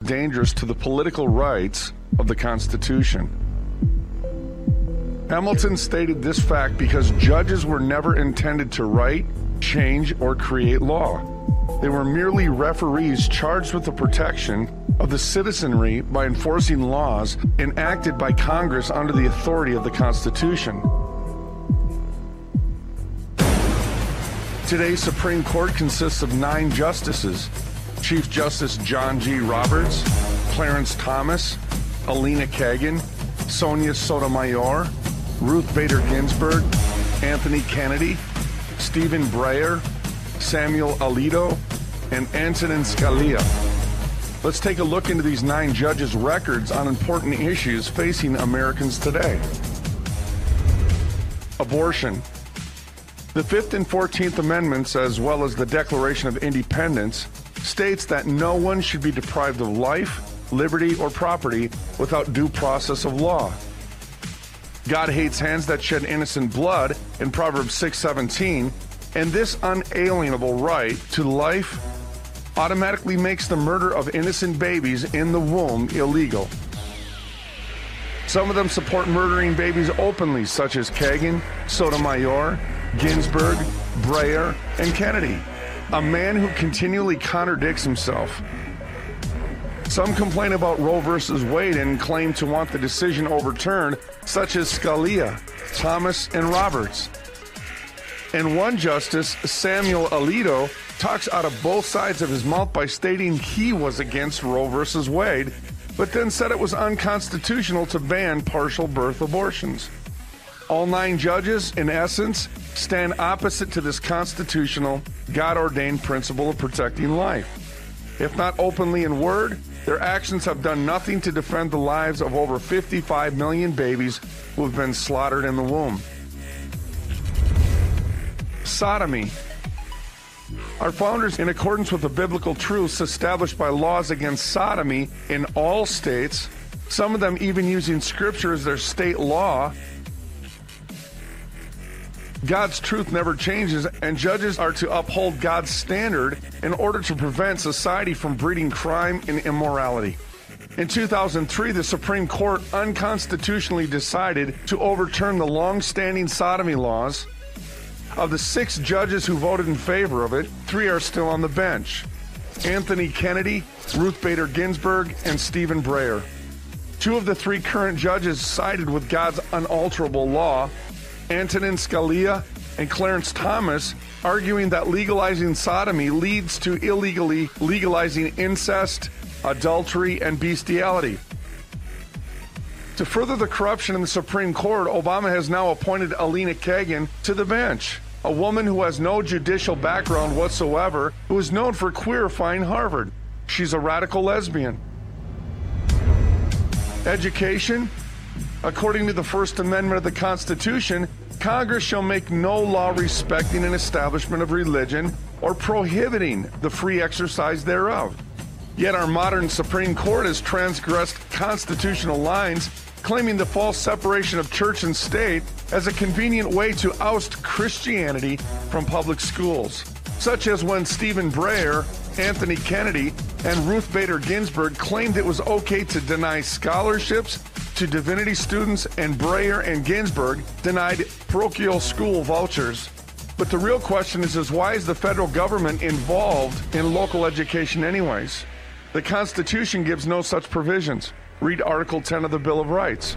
dangerous to the political rights of the Constitution. Hamilton stated this fact because judges were never intended to write, change, or create law. They were merely referees charged with the protection of the citizenry by enforcing laws enacted by Congress under the authority of the Constitution. Today's Supreme Court consists of 9 justices: Chief Justice John G. Roberts, Clarence Thomas, Elena Kagan, Sonia Sotomayor, Ruth Bader Ginsburg, Anthony Kennedy, Stephen Breyer, Samuel Alito, and Antonin Scalia. Let's take a look into these 9 judges' records on important issues facing Americans today. Abortion. The 5th and 14th Amendments, as well as the Declaration of Independence, states that no one should be deprived of life, liberty, or property without due process of law. God hates hands that shed innocent blood in Proverbs 6:17, and this unalienable right to life automatically makes the murder of innocent babies in the womb illegal. Some of them support murdering babies openly, such as Kagan, Sotomayor, Ginsburg, Breyer, and Kennedy, a man who continually contradicts himself. Some complain about Roe versus Wade and claim to want the decision overturned, such as Scalia, Thomas, and Roberts. And one justice, Samuel Alito, talks out of both sides of his mouth by stating he was against Roe versus Wade, but then said it was unconstitutional to ban partial birth abortions. All 9 judges, in essence, stand opposite to this constitutional, God-ordained principle of protecting life. If not openly in word, their actions have done nothing to defend the lives of over 55 million babies who have been slaughtered in the womb. Sodomy. Our founders, in accordance with the biblical truths, established by laws against sodomy in all states, some of them even using Scripture as their state law. God's truth never changes, and judges are to uphold God's standard in order to prevent society from breeding crime and immorality. In 2003, the Supreme Court unconstitutionally decided to overturn the long-standing sodomy laws. Of the 6 judges who voted in favor of it, 3 are still on the bench: Anthony Kennedy, Ruth Bader Ginsburg, and Stephen Breyer. 2 of the 3 current judges sided with God's unalterable law: Antonin Scalia and Clarence Thomas, arguing that legalizing sodomy leads to illegally legalizing incest, adultery, and bestiality. To further the corruption in the Supreme Court, Obama has now appointed Elena Kagan to the bench, a woman who has no judicial background whatsoever, who is known for queerifying Harvard. She's a radical lesbian. Education. According to the First Amendment of the Constitution, Congress shall make no law respecting an establishment of religion or prohibiting the free exercise thereof. Yet our modern Supreme Court has transgressed constitutional lines, claiming the false separation of church and state as a convenient way to oust Christianity from public schools, such as when Stephen Breyer, Anthony Kennedy, and Ruth Bader Ginsburg claimed it was okay to deny scholarships to divinity students, and Breyer and Ginsburg denied parochial school vouchers. But the real question is why is the federal government involved in local education anyways? The Constitution gives no such provisions. Read Article 10 of the Bill of Rights.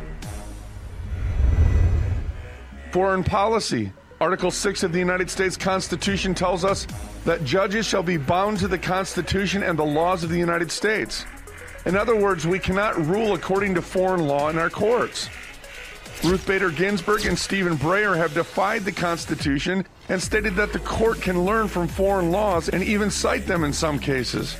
Foreign policy. Article 6 of the United States Constitution tells us that judges shall be bound to the Constitution and the laws of the United States. In other words, we cannot rule according to foreign law in our courts. Ruth Bader Ginsburg and Stephen Breyer have defied the Constitution and stated that the court can learn from foreign laws and even cite them in some cases.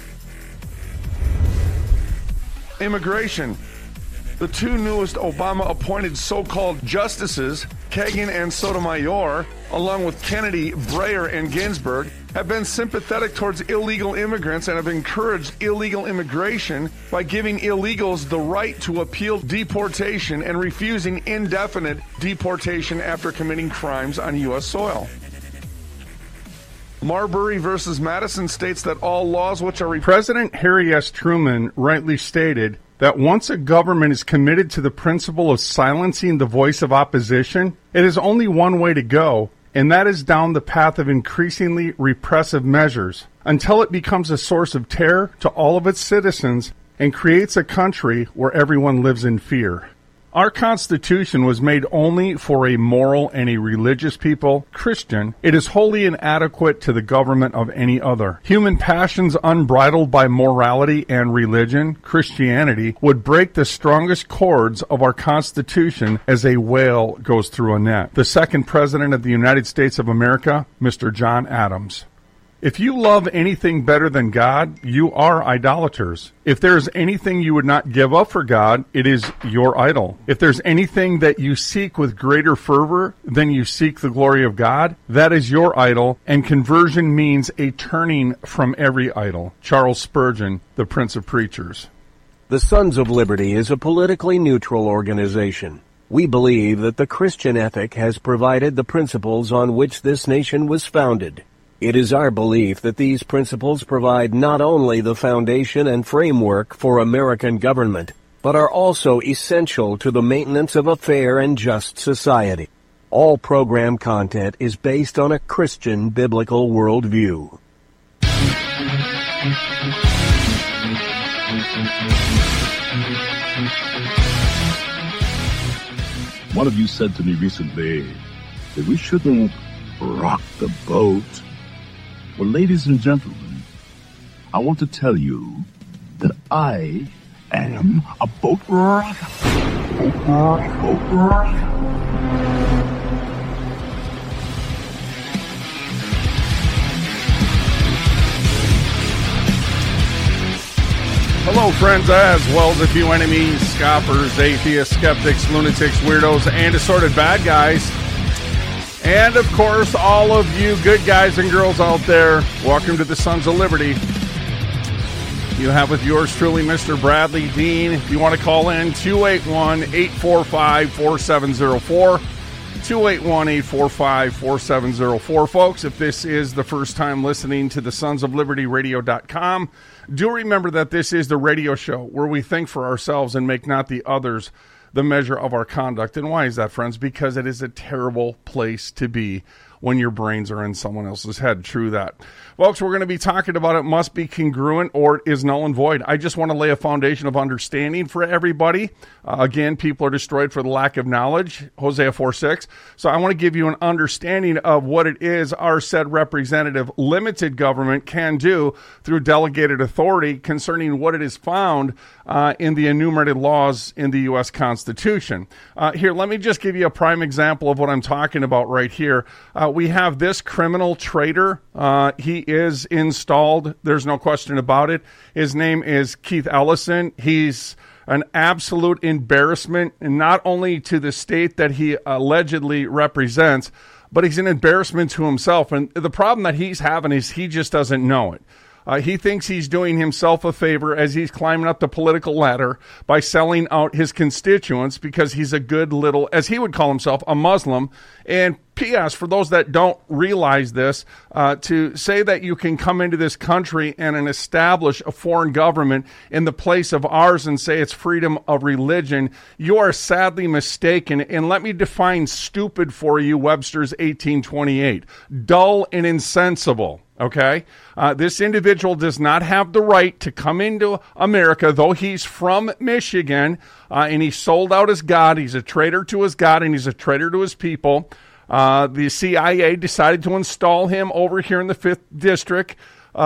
Immigration. The 2 newest Obama-appointed so-called justices, Kagan and Sotomayor, along with Kennedy, Breyer, and Ginsburg, have been sympathetic towards illegal immigrants and have encouraged illegal immigration by giving illegals the right to appeal deportation and refusing indefinite deportation after committing crimes on U.S. soil. Marbury versus Madison states that all laws which are... President Harry S. Truman rightly stated that once a government is committed to the principle of silencing the voice of opposition, it is only one way to go, and that is down the path of increasingly repressive measures, until it becomes a source of terror to all of its citizens and creates a country where everyone lives in fear. Our Constitution was made only for a moral and a religious people, Christian. It is wholly inadequate to the government of any other. Human passions unbridled by morality and religion, Christianity, would break the strongest cords of our Constitution as a whale goes through a net. The second President of the United States of America, Mr. John Adams. If you love anything better than God, you are idolaters. If there is anything you would not give up for God, it is your idol. If there's anything that you seek with greater fervor than you seek the glory of God, that is your idol, and conversion means a turning from every idol. Charles Spurgeon, the Prince of Preachers. The Sons of Liberty is a politically neutral organization. We believe that the Christian ethic has provided the principles on which this nation was founded. It is our belief that these principles provide not only the foundation and framework for American government, but are also essential to the maintenance of a fair and just society. All program content is based on a Christian biblical worldview. One of you said to me recently that we shouldn't rock the boat. Well, ladies and gentlemen, I want to tell you that I am a boat rocker. Boat rocker. Hello, friends, as well as a few enemies, scoffers, atheists, skeptics, lunatics, weirdos, and assorted bad guys. And, of course, all of you good guys and girls out there, welcome to the Sons of Liberty. You have with yours truly, Mr. Bradley Dean. If you want to call in, 281-845-4704. 281-845-4704. Folks, if this is the first time listening to the Sons of Liberty Radio.com, do remember that this is the radio show where we think for ourselves and make not the others the measure of our conduct. And why is that, friends? Because it is a terrible place to be when your brains are in someone else's head. True that. Folks, we're going to be talking about it must be congruent or it is null and void. I just want to lay a foundation of understanding for everybody. Again, people are destroyed for the lack of knowledge, Hosea 4:6. So I want to give you an understanding of what it is our said representative limited government can do through delegated authority concerning what it is found in the enumerated laws in the U.S. Constitution. Here, let me just give you a prime example of what I'm talking about right here. We have this criminal traitor. He is installed. There's no question about it. His name is Keith Ellison. He's an absolute embarrassment, and not only to the state that he allegedly represents, but he's an embarrassment to himself. And the problem that he's having is he just doesn't know it. He thinks he's doing himself a favor as he's climbing up the political ladder by selling out his constituents because he's a good little, as he would call himself, a Muslim. And P.S., for those that don't realize this, to say that you can come into this country and establish a foreign government in the place of ours and say it's freedom of religion, you are sadly mistaken. And let me define stupid for you, Webster's 1828. Dull and insensible. Okay? This individual does not have the right to come into America, though he's from Michigan, and he sold out his God. He's a traitor to his God, and he's a traitor to his people. The CIA decided to install him over here in the 5th District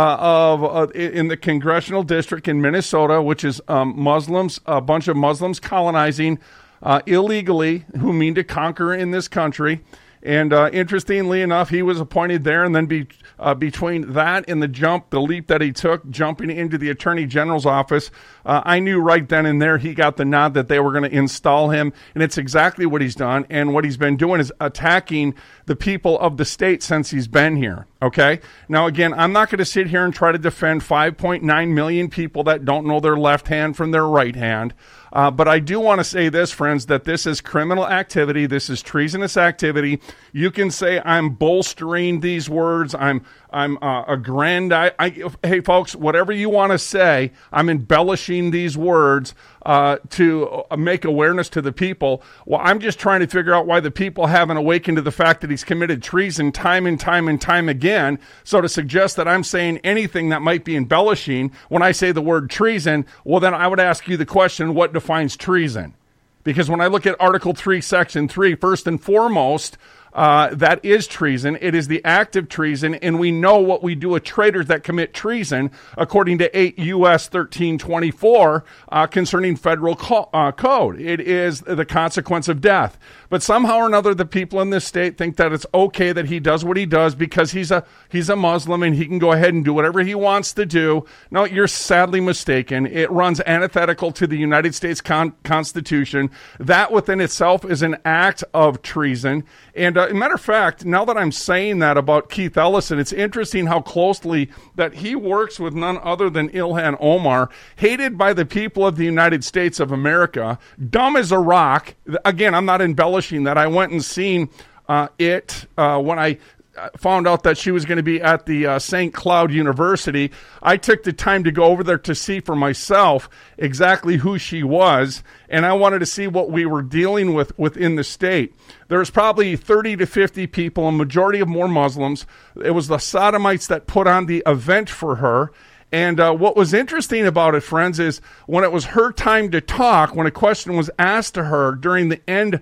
in the Congressional District in Minnesota, which is Muslims, a bunch of Muslims colonizing illegally who mean to conquer in this country. And interestingly enough, he was appointed there, and then between that and the leap that he took, jumping into the Attorney General's office, I knew right then and there he got the nod that they were going to install him, and it's exactly what he's done. And what he's been doing is attacking the people of the state since he's been here. Okay. Now, again, I'm not going to sit here and try to defend 5.9 million people that don't know their left hand from their right hand. But I do want to say this, friends, that this is criminal activity. This is treasonous activity. You can say I'm bolstering these words. I'm hey, folks, whatever you want to say, I'm embellishing these words to make awareness to the people. Well, I'm just trying to figure out why the people haven't awakened to the fact that he's committed treason time and time and time again. So to suggest that I'm saying anything that might be embellishing when I say the word treason, well, then I would ask you the question, what defines treason? Because when I look at Article 3, Section 3, first and foremost, that is treason. It is the act of treason, and we know what we do with traitors that commit treason, according to 8 U.S. 1324, concerning federal code. It is the consequence of death. But somehow or another, the people in this state think that it's okay that he does what he does because he's a Muslim and he can go ahead and do whatever he wants to do. No, you're sadly mistaken. It runs antithetical to the United States Constitution. That within itself is an act of treason. And as a matter of fact, now that I'm saying that about Keith Ellison, it's interesting how closely that he works with none other than Ilhan Omar, hated by the people of the United States of America, dumb as a rock. Again, I'm not embellishing that. I went and seen it when I found out that she was going to be at the St. Cloud University. I took the time to go over there to see for myself exactly who she was, and I wanted to see what we were dealing with within the state. There's probably 30 to 50 people, a majority of more Muslims. It was the Sodomites that put on the event for her. And what was interesting about it, friends, is when it was her time to talk, when a question was asked to her during the end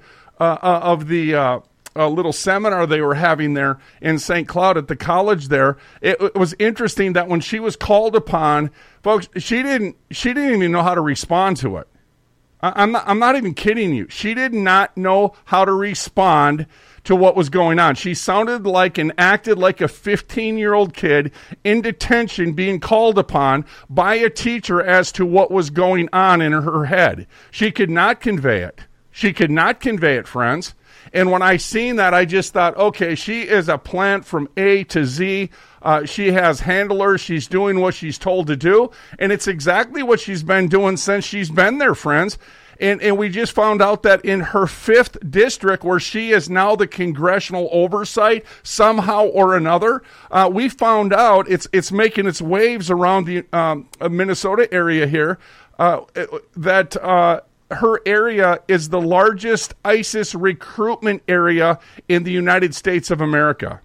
of the little seminar they were having there in St. Cloud at the college there, it was interesting that when she was called upon, folks, she didn't even know how to respond to it. I'm not even kidding you. She did not know how to respond to what was going on. She sounded like and acted like a 15-year-old kid in detention being called upon by a teacher as to what was going on in her head. She could not convey it. She could not convey it, friends. And when I seen that, I just thought, okay, she is a plant from A to Z. She has handlers. She's doing what she's told to do. And it's exactly what she's been doing since she's been there, friends. And we just found out that in her 5th district, where she is now the congressional oversight, somehow or another, we found out it's making its waves around the Minnesota area here, that her area is the largest ISIS recruitment area in the United States of America.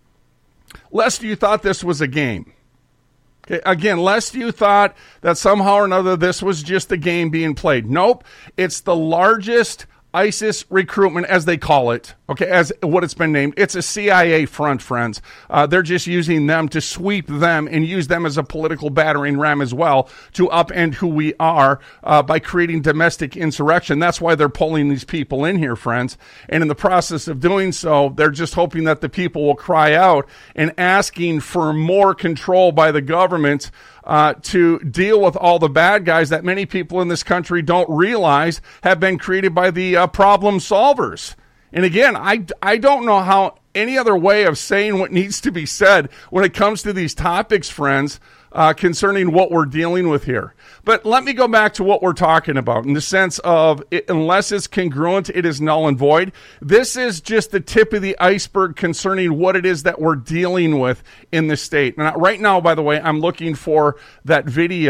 Lest you thought this was a game. Okay, again, lest you thought that somehow or another this was just a game being played. Nope, it's the largest ISIS recruitment, as they call it, okay, as what it's been named. It's a CIA front, friends. They're just using them to sweep them and use them as a political battering ram as well to upend who we are by creating domestic insurrection. That's why they're pulling these people in here, friends. And in the process of doing so, they're just hoping that the people will cry out and asking for more control by the government to deal with all the bad guys that many people in this country don't realize have been created by the problem solvers. And again, I don't know how any other way of saying what needs to be said when it comes to these topics, friends, concerning what we're dealing with here. But let me go back to what we're talking about in the sense of unless it's congruent, it is null and void. This is just the tip of the iceberg concerning what it is that we're dealing with in the state. Now, right now, by the way, I'm looking for that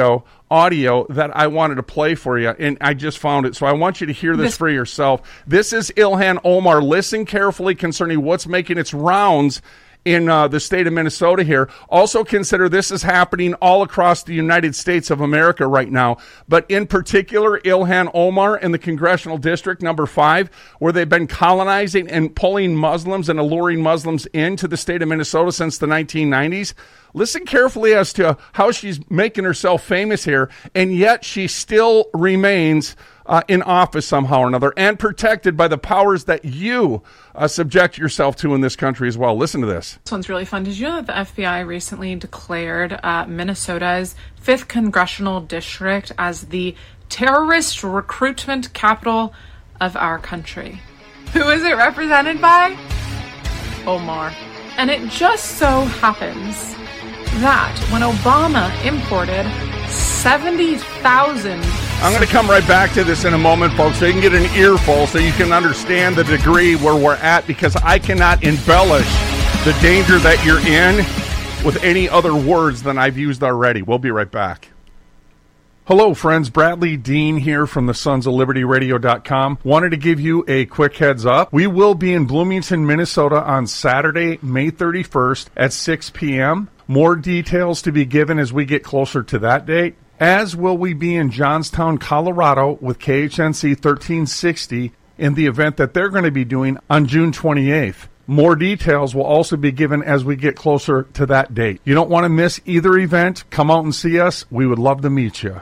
audio that I wanted to play for you, and I just found it. So I want you to hear this for yourself. This is Ilhan Omar. Listen carefully concerning what's making its rounds in the state of Minnesota here. Also consider this is happening all across the United States of America right now. But in particular, Ilhan Omar in the Congressional District number 5, where they've been colonizing and pulling Muslims and alluring Muslims into the state of Minnesota since the 1990s. Listen carefully as to how she's making herself famous here, and yet she still remains in office somehow or another and protected by the powers that you subject yourself to in this country as well. Listen to this. This one's really fun. Did you know that the FBI recently declared Minnesota's 5th Congressional District as the terrorist recruitment capital of our country? Who is it represented by? Omar. And it just so happens that when Obama imported 70,000... I'm going to come right back to this in a moment, folks, so you can get an earful so you can understand the degree where we're at, because I cannot embellish the danger that you're in with any other words than I've used already. We'll be right back. Hello, friends. Bradley Dean here from the Sons of Liberty Radio.com. Wanted to give you a quick heads up. We will be in Bloomington, Minnesota on Saturday, May 31st at 6 p.m. More details to be given as we get closer to that date. As will we be in Johnstown, Colorado with KHNC 1360 in the event that they're going to be doing on June 28th. More details will also be given as we get closer to that date. You don't want to miss either event. Come out and see us. We would love to meet you.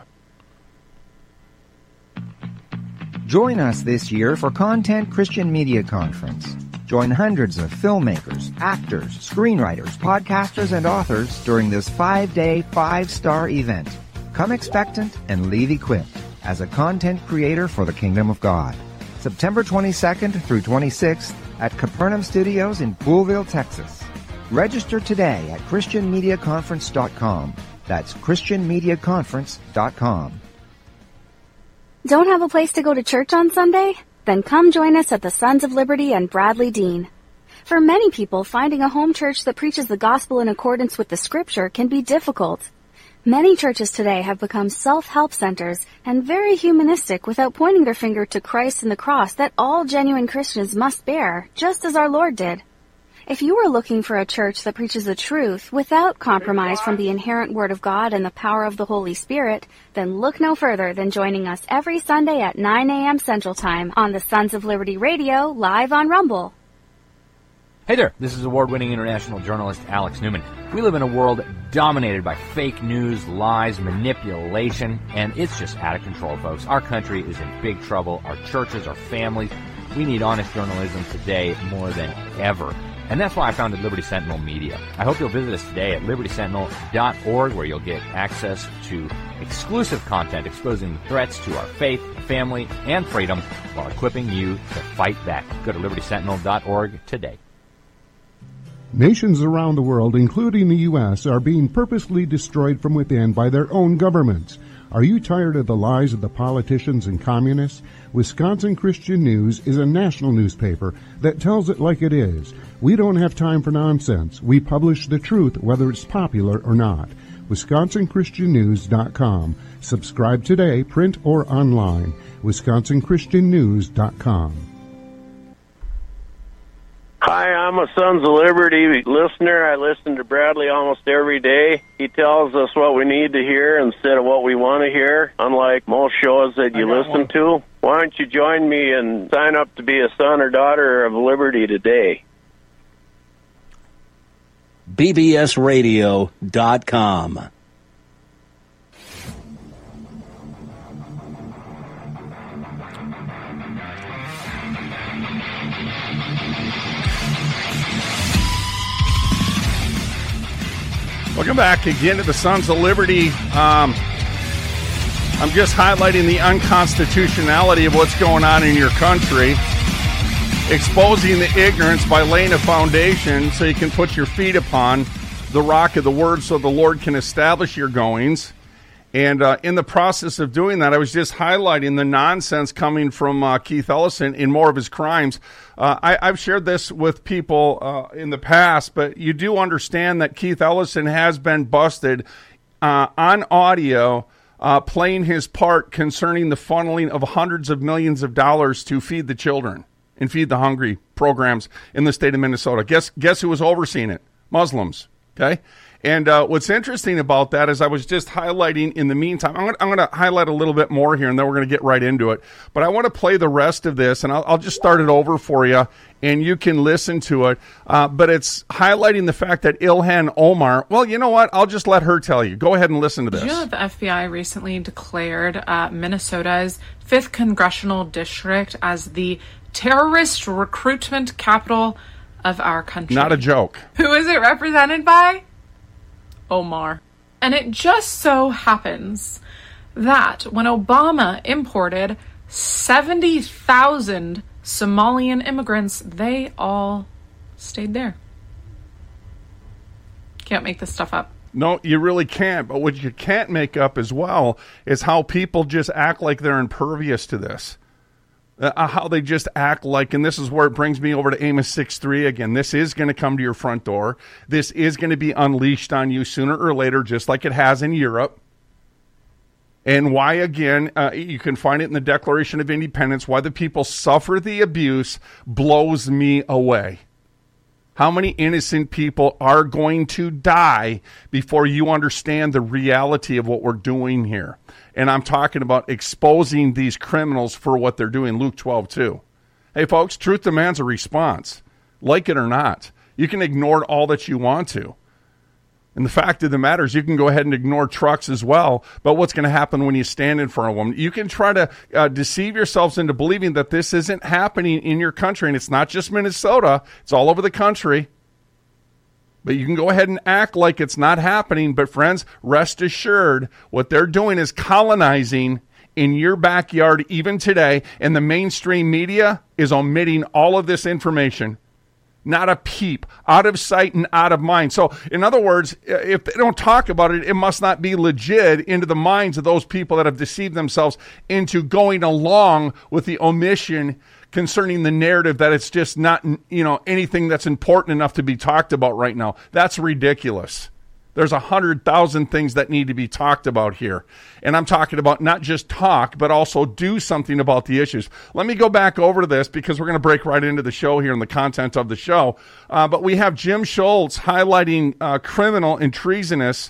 Join us this year for Content Christian Media Conference. Join hundreds of filmmakers, actors, screenwriters, podcasters, and authors during this 5-day, 5-star event. Come expectant and leave equipped as a content creator for the Kingdom of God. September 22nd through 26th at Capernaum Studios in Poolville, Texas. Register today at ChristianMediaConference.com. That's ChristianMediaConference.com. Don't have a place to go to church on Sunday? Then come join us at the Sons of Liberty and Bradley Dean. For many people, finding a home church that preaches the gospel in accordance with the Scripture can be difficult. Many churches today have become self-help centers and very humanistic without pointing their finger to Christ and the cross that all genuine Christians must bear, just as our Lord did. If you are looking for a church that preaches the truth without compromise from the inherent Word of God and the power of the Holy Spirit, then look no further than joining us every Sunday at 9 a.m. Central Time on the Sons of Liberty Radio, live on Rumble. Hey there, this is award-winning international journalist Alex Newman. We live in a world dominated by fake news, lies, manipulation, and it's just out of control, folks. Our country is in big trouble. Our churches, our families, we need honest journalism today more than ever. And that's why I founded Liberty Sentinel Media. I hope you'll visit us today at libertysentinel.org, where you'll get access to exclusive content exposing the threats to our faith, family, and freedom while equipping you to fight back. Go to libertysentinel.org today. Nations around the world, including the U.S., are being purposely destroyed from within by their own governments. Are you tired of the lies of the politicians and communists? Wisconsin Christian News is a national newspaper that tells it like it is. We don't have time for nonsense. We publish the truth, whether it's popular or not. WisconsinChristianNews.com. Subscribe today, print or online. WisconsinChristianNews.com. Hi, I'm a Sons of Liberty listener. I listen to Bradley almost every day. He tells us what we need to hear instead of what we want to hear, unlike most shows that you listen to. Why don't you join me and sign up to be a son or daughter of Liberty today? BBSradio.com. Welcome back again to the Sons of Liberty. I'm just highlighting the unconstitutionality of what's going on in your country, exposing the ignorance by laying a foundation so you can put your feet upon the rock of the Word so the Lord can establish your goings. And in the process of doing that, I was just highlighting the nonsense coming from Keith Ellison in more of his crimes. I've shared this with people in the past, but you do understand that Keith Ellison has been busted on audio playing his part concerning the funneling of hundreds of millions of dollars to feed the children and feed the hungry programs in the state of Minnesota. Guess who was overseeing it? Muslims, okay? And what's interesting about that is I was just highlighting in the meantime, I'm going to highlight a little bit more here, and then we're going to get right into it. But I want to play the rest of this, and I'll just start it over for you, and you can listen to it. But it's highlighting the fact that Ilhan Omar, well, you know what? I'll just let her tell you. Go ahead and listen to this. Did you know that the FBI recently declared Minnesota's 5th Congressional District as the terrorist recruitment capital of our country? Not a joke. Who is it represented by? Omar. And it just so happens that when Obama imported 70,000 Somalian immigrants, they all stayed there. Can't make this stuff up. No, you really can't. But what you can't make up as well is how people just act like they're impervious to this. How they just act like, and this is where it brings me over to Amos 6:3 again. This is going to come to your front door. This is going to be unleashed on you sooner or later, just like it has in Europe. And why, again, you can find it in the Declaration of Independence, why the people suffer the abuse blows me away. How many innocent people are going to die before you understand the reality of what we're doing here? And I'm talking about exposing these criminals for what they're doing, Luke 12:2. Hey, folks, truth demands a response, like it or not. You can ignore all that you want to. And the fact of the matter is you can go ahead and ignore trucks as well, but what's going to happen when you stand in front of them? You can try to deceive yourselves into believing that this isn't happening in your country, and it's not just Minnesota. It's all over the country. But you can go ahead and act like it's not happening, but friends, rest assured, what they're doing is colonizing in your backyard even today, and the mainstream media is omitting all of this information. Not a peep, out of sight and out of mind. So, in other words, if they don't talk about it, it must not be legit into the minds of those people that have deceived themselves into going along with the omission concerning the narrative that it's just not, anything that's important enough to be talked about right now. That's ridiculous. There's 100,000 things that need to be talked about here. And I'm talking about not just talk, but also do something about the issues. Let me go back over to this because we're going to break right into the show here and the content of the show. But we have Jim Schultz highlighting criminal and treasonous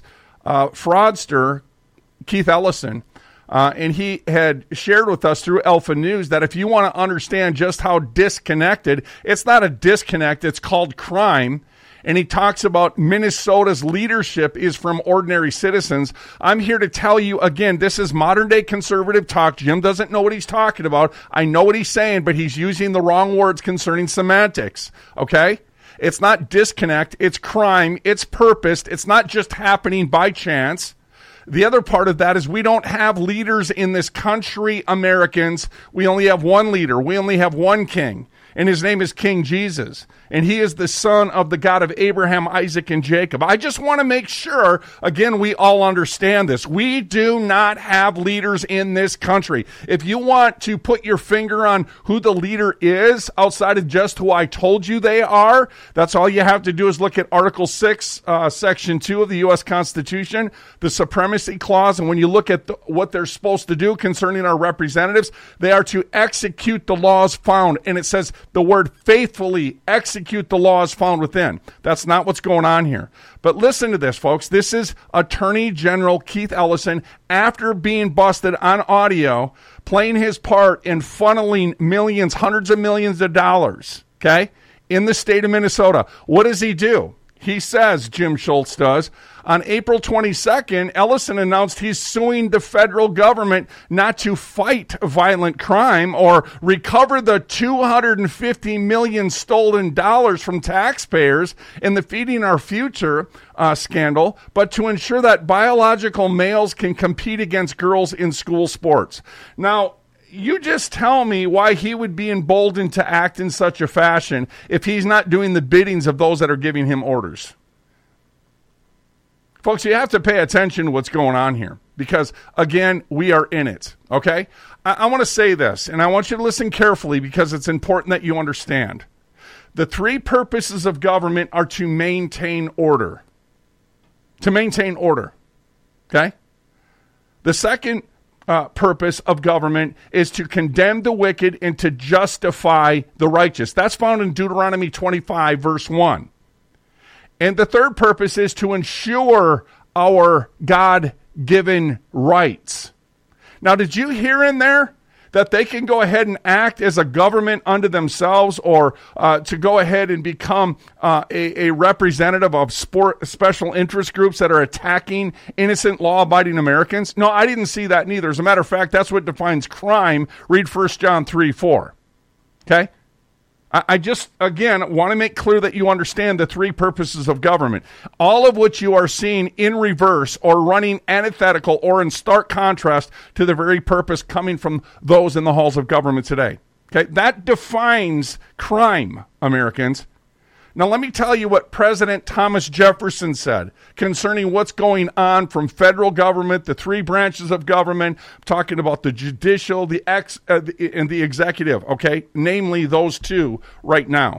fraudster Keith Ellison. And he had shared with us through Alpha News that if you want to understand just how disconnected, it's not a disconnect, it's called crime. And he talks about Minnesota's leadership is from ordinary citizens. I'm here to tell you, again, this is modern-day conservative talk. Jim doesn't know what he's talking about. I know what he's saying, but he's using the wrong words concerning semantics, okay? It's not disconnect. It's crime. It's purposed. It's not just happening by chance. The other part of that is we don't have leaders in this country, Americans. We only have one leader. We only have one king. And his name is King Jesus. And he is the son of the God of Abraham, Isaac, and Jacob. I just want to make sure, again, we all understand this. We do not have leaders in this country. If you want to put your finger on who the leader is outside of just who I told you they are, that's all you have to do is look at Article 6, Section 2 of the U.S. Constitution, the Supremacy Clause. And when you look at what they're supposed to do concerning our representatives, they are to execute the laws found. And it says the word faithfully execute the laws found within. That's not what's going on here. But listen to this, folks. This is Attorney General Keith Ellison after being busted on audio, playing his part in funneling millions, hundreds of millions of dollars, okay, in the state of Minnesota. What does he do? He says, Jim Schultz does, on April 22nd, Ellison announced he's suing the federal government not to fight violent crime or recover the $250 million stolen dollars from taxpayers in the Feeding Our Future scandal, but to ensure that biological males can compete against girls in school sports. Now, you just tell me why he would be emboldened to act in such a fashion if he's not doing the biddings of those that are giving him orders. Folks, you have to pay attention to what's going on here because, again, we are in it, okay? I want to say this, and I want you to listen carefully because it's important that you understand. The three purposes of government are to maintain order. To maintain order, okay? The second purpose of government is to condemn the wicked and to justify the righteous. That's found in Deuteronomy 25, verse 1. And the third purpose is to ensure our God-given rights. Now, did you hear in there that they can go ahead and act as a government unto themselves or to go ahead and become a representative of special interest groups that are attacking innocent law-abiding Americans? No, I didn't see that neither. As a matter of fact, that's what defines crime. Read 1 John 3:4. Okay? I just, again, want to make clear that you understand the three purposes of government, all of which you are seeing in reverse or running antithetical or in stark contrast to the very purpose coming from those in the halls of government today. Okay, that defines crime, Americans. Now, let me tell you what President Thomas Jefferson said concerning what's going on from federal government, the three branches of government. I'm talking about the judicial, and the executive, okay? Namely, those two right now.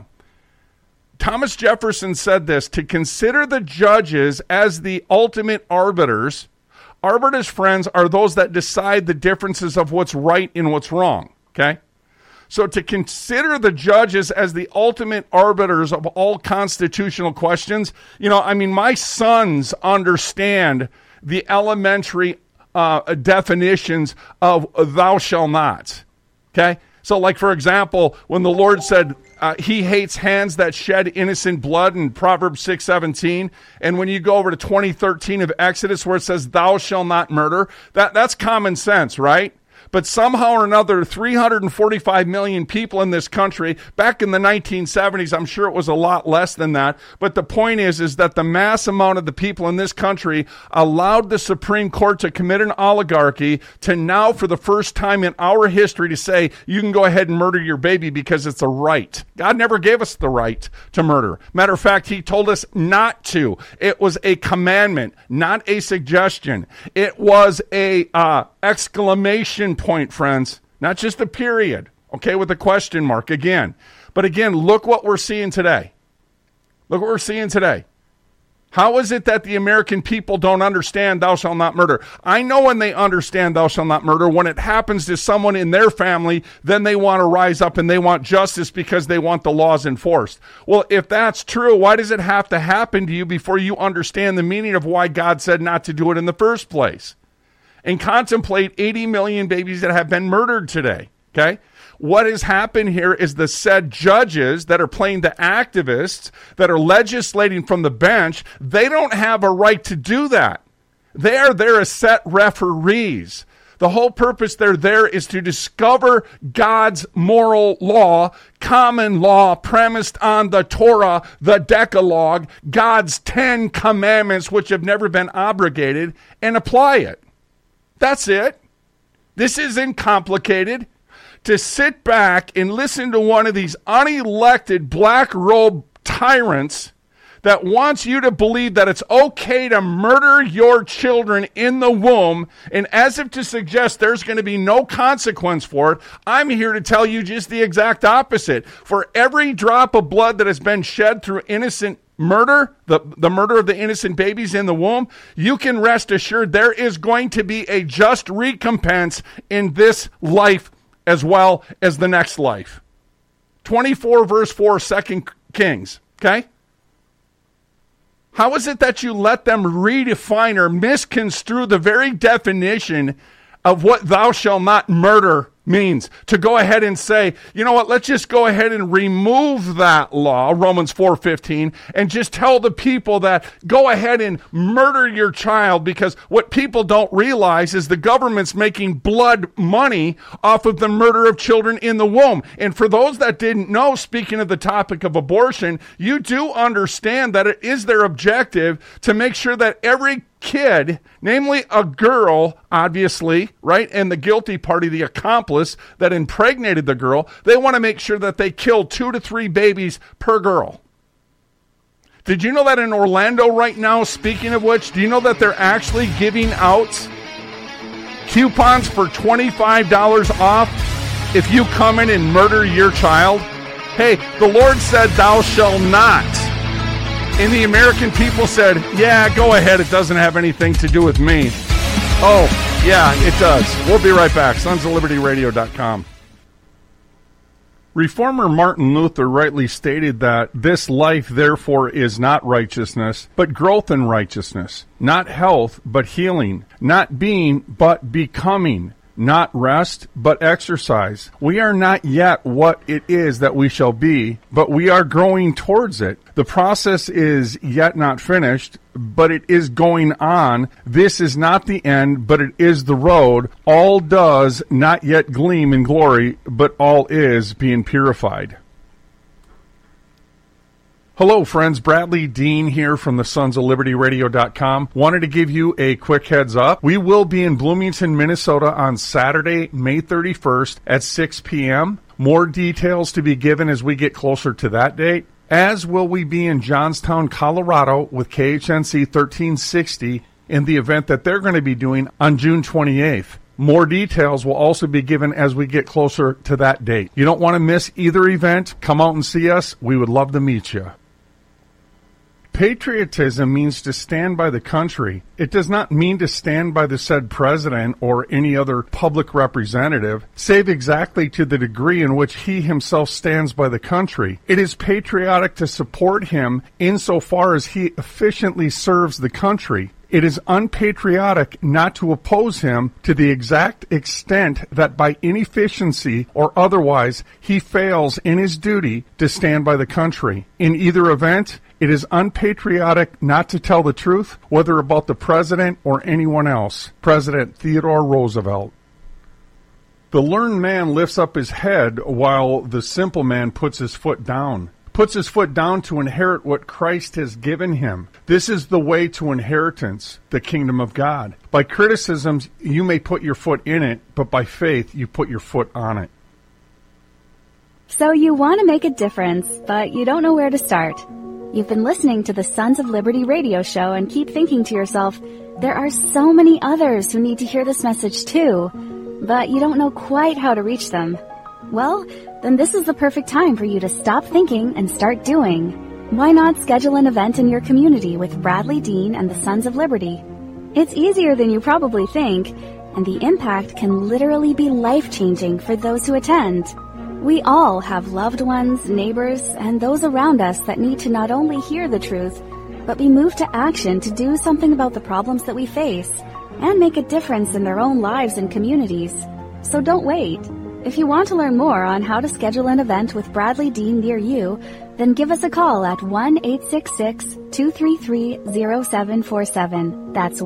Thomas Jefferson said this: to consider the judges as the ultimate arbiters. Arbiters, friends, are those that decide the differences of what's right and what's wrong, okay? So to consider the judges as the ultimate arbiters of all constitutional questions, my sons understand the elementary definitions of thou shalt not, okay? So like, for example, when the Lord said he hates hands that shed innocent blood in Proverbs 6:17, and when you go over to 20:13 of Exodus where it says thou shalt not murder, that's common sense, right? But somehow or another, 345 million people in this country, back in the 1970s, I'm sure it was a lot less than that. But the point is that the mass amount of the people in this country allowed the Supreme Court to commit an oligarchy to now, for the first time in our history, to say you can go ahead and murder your baby because it's a right. God never gave us the right to murder. Matter of fact, he told us not to. It was a commandment, not a suggestion. It was a exclamation point, friends, not just a period, okay, with a question mark again. But again, look what we're seeing today. Look what we're seeing today. How is it that the American people don't understand thou shalt not murder? I know when they understand thou shalt not murder, when it happens to someone in their family, then they want to rise up and they want justice because they want the laws enforced. Well, if that's true, why does it have to happen to you before you understand the meaning of why God said not to do it in the first place? And contemplate 80 million babies that have been murdered today, okay? What has happened here is the said judges that are playing the activists, that are legislating from the bench, they don't have a right to do that. They are there as set referees. The whole purpose they're there is to discover God's moral law, common law premised on the Torah, the Decalogue, God's 10 commandments which have never been abrogated, and apply it. That's it. This isn't complicated. To sit back and listen to one of these unelected black robe tyrants that wants you to believe that it's okay to murder your children in the womb, and as if to suggest there's going to be no consequence for it, I'm here to tell you just the exact opposite. For every drop of blood that has been shed through innocent murder, the murder of the innocent babies in the womb, you can rest assured there is going to be a just recompense in this life as well as the next life. 24 verse 4, 2 Kings, okay? How is it that you let them redefine or misconstrue the very definition of what thou shalt not murder means? To go ahead and say, you know what, let's just go ahead and remove that law, Romans 4:15, and just tell the people that go ahead and murder your child, because what people don't realize is the government's making blood money off of the murder of children in the womb. And for those that didn't know, speaking of the topic of abortion, you do understand that it is their objective to make sure that every kid, namely a girl, obviously, right, and the guilty party, the accomplice that impregnated the girl, they want to make sure that they kill 2 to 3 babies per girl. Did you know that in Orlando right now, speaking of which, do you know that they're actually giving out coupons for $25 off if you come in and murder your child? Hey, the Lord said, thou shalt not. And the American people said, yeah, go ahead, it doesn't have anything to do with me. Oh, yeah, it does. We'll be right back. SonsOfLibertyRadio.com. Reformer Martin Luther rightly stated that this life, therefore, is not righteousness, but growth in righteousness. Not health, but healing. Not being, but becoming. Not rest, but exercise. We are not yet what it is that we shall be, but we are growing towards it. The process is yet not finished, but it is going on. This is not the end, but it is the road. All does not yet gleam in glory, but all is being purified. Hello, friends. Bradley Dean here from the SonsOfLibertyRadio.com. Wanted to give you a quick heads up. We will be in Bloomington, Minnesota on Saturday, May 31st at 6 p.m. More details to be given as we get closer to that date. as will we be in Johnstown, Colorado with KHNC 1360 in the event that they're going to be doing on June 28th. More details will also be given as we get closer to that date. You don't want to miss either event. Come out and see us. We would love to meet you. Patriotism means to stand by the country. It does not mean to stand by the said president or any other public representative, save exactly to the degree in which he himself stands by the country. It is patriotic to support him insofar as he efficiently serves the country. It is unpatriotic not to oppose him to the exact extent that by inefficiency or otherwise he fails in his duty to stand by the country. In either event, it is unpatriotic not to tell the truth, whether about the president or anyone else. President Theodore Roosevelt. The learned man lifts up his head while the simple man puts his foot down. Puts his foot down to inherit what Christ has given him. This is the way to inheritance, the kingdom of God. By criticisms, you may put your foot in it, but by faith, you put your foot on it. So you want to make a difference, but you don't know where to start. You've been listening to the Sons of Liberty radio show and keep thinking to yourself, there are so many others who need to hear this message too, but you don't know quite how to reach them. Well, then this is the perfect time for you to stop thinking and start doing. Why not schedule an event in your community with Bradley Dean and the Sons of Liberty? It's easier than you probably think, and the impact can literally be life-changing for those who attend. We all have loved ones, neighbors, and those around us that need to not only hear the truth, but be moved to action to do something about the problems that we face, and make a difference in their own lives and communities. So don't wait. If you want to learn more on how to schedule an event with Bradley Dean near you, then give us a call at 1-866-233-0747. That's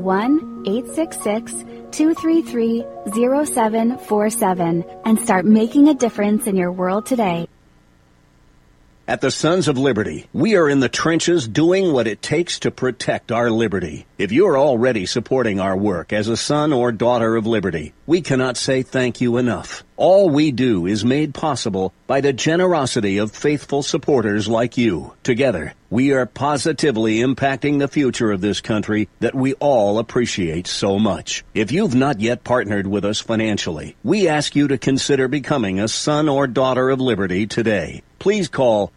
1-866-233-0747, and start making a difference in your world today. At the Sons of Liberty, we are in the trenches doing what it takes to protect our liberty. If you're already supporting our work as a son or daughter of liberty, we cannot say thank you enough. All we do is made possible by the generosity of faithful supporters like you. Together, we are positively impacting the future of this country that we all appreciate so much. If you've not yet partnered with us financially, we ask you to consider becoming a son or daughter of liberty today. Please call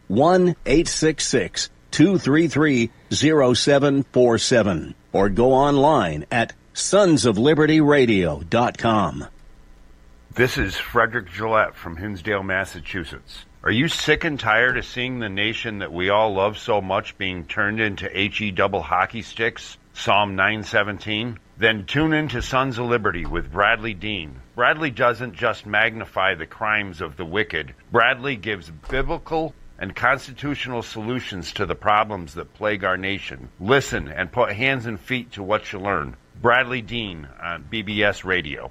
1-866-233-0747 or go online at sonsoflibertyradio.com. This is Frederick Gillette from Hinsdale, Massachusetts. Are you sick and tired of seeing the nation that we all love so much being turned into HE double hockey sticks? Psalm 9:17? Then tune in to Sons of Liberty with Bradley Dean. Bradley doesn't just magnify the crimes of the wicked. Bradley gives biblical and constitutional solutions to the problems that plague our nation. Listen and put hands and feet to what you learn. Bradley Dean on BBS Radio.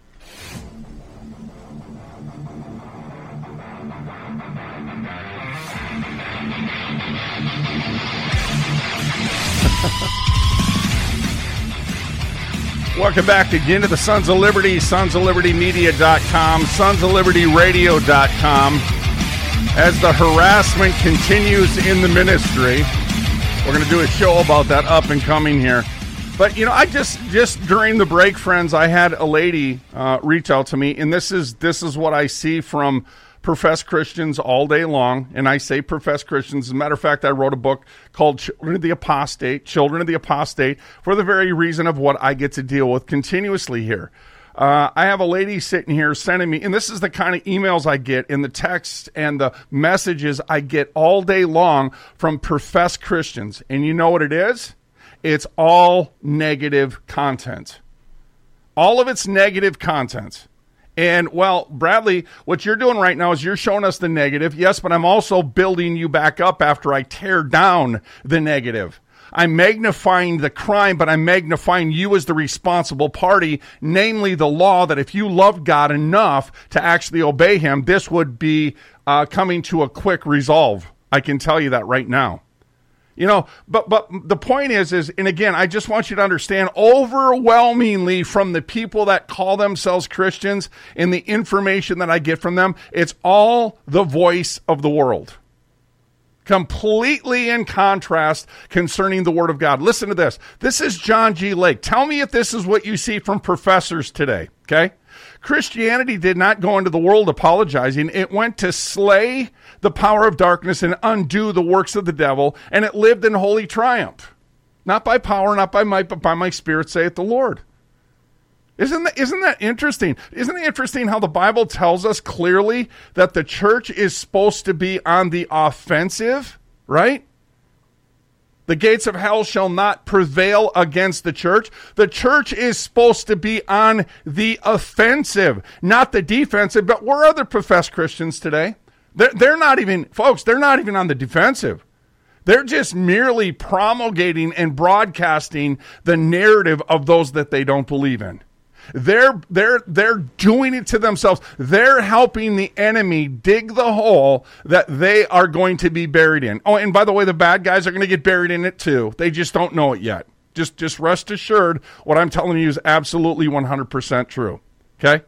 Welcome back again to the Sons of Liberty, sonsoflibertymedia.com, sonsoflibertyradio.com. As the harassment continues in the ministry, we're going to do a show about that up and coming here. But, you know, I just during the break, friends, I had a lady reach out to me, and this is what I see from professed Christians all day long. And I say professed Christians. As a matter of fact, I wrote a book called Children of the Apostate, for the very reason of what I get to deal with continuously here. I have a lady sitting here sending me, and this is the kind of emails I get in the text and the messages I get all day long from professed Christians. And you know what it is? It's all negative content. All of it's negative content. And, well, Bradley, what you're doing right now is you're showing us the negative. Yes, but I'm also building you back up after I tear down the negative. I'm magnifying the crime, but I'm magnifying you as the responsible party, namely the law that if you loved God enough to actually obey him, this would be coming to a quick resolve. I can tell you that right now. You know, but the point is, and again, I just want you to understand, overwhelmingly from the people that call themselves Christians and the information that I get from them, it's all the voice of the world. Completely in contrast concerning the Word of God. Listen to this. This is John G. Lake. Tell me if this is what you see from professors today, okay? Christianity did not go into the world apologizing. It went to slay the power of darkness and undo the works of the devil, and it lived in holy triumph. Not by power, not by might, but by my Spirit, saith the Lord. Isn't that interesting? Isn't it interesting how the Bible tells us clearly that the church is supposed to be on the offensive, right? The gates of hell shall not prevail against the church. The church is supposed to be on the offensive, not the defensive. But where are the professed Christians today? They're not even, folks, they're not even on the defensive. They're just merely promulgating and broadcasting the narrative of those that they don't believe in. They're doing it to themselves. They're helping the enemy dig the hole that they are going to be buried in. Oh, and by the way, the bad guys are going to get buried in it too. They just don't know it yet. Just rest assured, what I'm telling you is absolutely 100% true. Okay?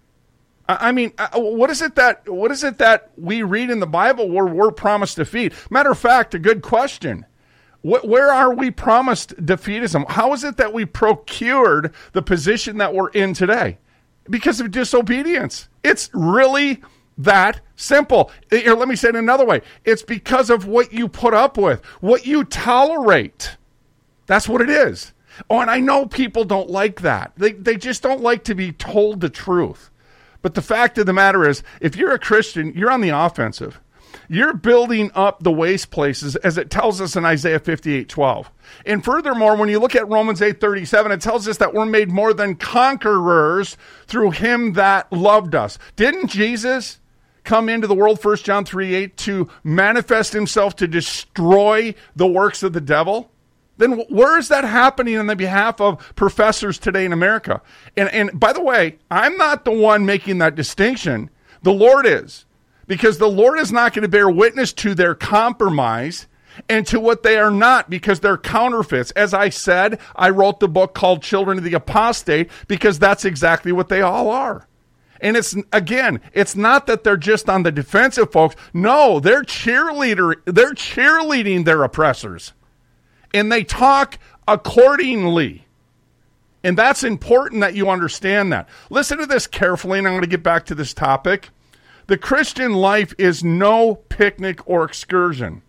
I mean, what is it that we read in the Bible where we're promised defeat? Matter of fact, a good question. Where are we promised defeatism? How is it that we procured the position that we're in today? Because of disobedience. It's really that simple. Here, let me say it another way. It's because of what you put up with, what you tolerate. That's what it is. Oh, and I know people don't like that. They just don't like to be told the truth. But the fact of the matter is, if you're a Christian, you're on the offensive. You're building up the waste places, as it tells us in Isaiah 58:12. And furthermore, when you look at Romans 8:37, it tells us that we're made more than conquerors through him that loved us. Didn't Jesus come into the world, 1 John 3:8, to manifest himself to destroy the works of the devil? Then where is that happening on the behalf of professors today in America? And by the way, I'm not the one making that distinction. The Lord is. Because the Lord is not going to bear witness to their compromise and to what they are not, because they're counterfeits. As I said, I wrote the book called Children of the Apostate because that's exactly what they all are. And it's not that they're just on the defensive, folks. No, they're cheerleading their oppressors. And they talk accordingly. And that's important that you understand that. Listen to this carefully, and I'm going to get back to this topic. The Christian life is no picnic or excursion.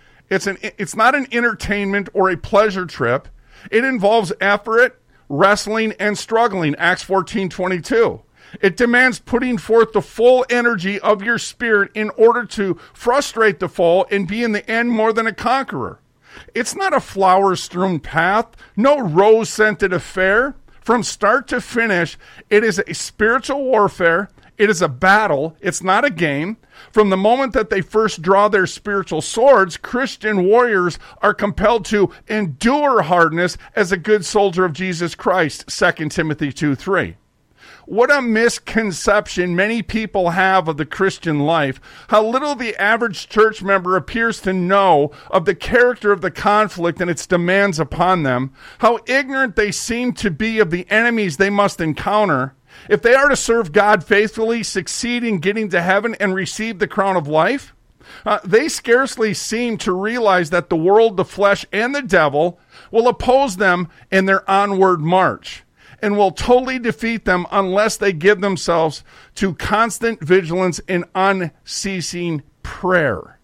It's not an entertainment or a pleasure trip. It involves effort, wrestling, and struggling, Acts 14:22. It demands putting forth the full energy of your spirit in order to frustrate the foe and be in the end more than a conqueror. It's not a flower-strewn path, no rose-scented affair. From start to finish, it is a spiritual warfare. It is a battle. It's not a game. From the moment that they first draw their spiritual swords, Christian warriors are compelled to endure hardness as a good soldier of Jesus Christ, 2 Timothy 2:3. What a misconception many people have of the Christian life, how little the average church member appears to know of the character of the conflict and its demands upon them, how ignorant they seem to be of the enemies they must encounter. If they are to serve God faithfully, succeed in getting to heaven, and receive the crown of life, they scarcely seem to realize that the world, the flesh, and the devil will oppose them in their onward march and will totally defeat them unless they give themselves to constant vigilance and unceasing prayer.